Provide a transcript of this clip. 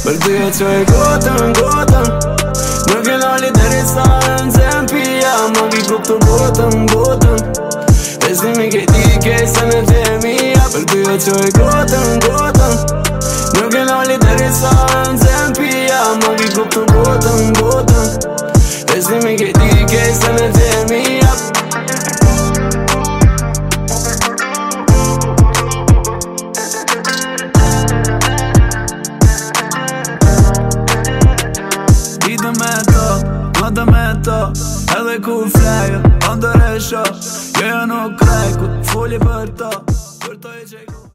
Për ty e qoj gotën, gotën. Nuk e nalli deri sa në zempia, ma ki kuptu gotën, gotën. Besimi ke ti kesa në gjemia, për ty e qoj gotën, gotën. Nuk e nalli deri sa në zempia, ma ki kuptu gotën, gotën. Besimi ke ti kesa në gjemia. Ditë me to, mëtë me to, edhe ku flejo, ndër e sho. Jojo nuk krej, ku t'foli për to, për to e qeku.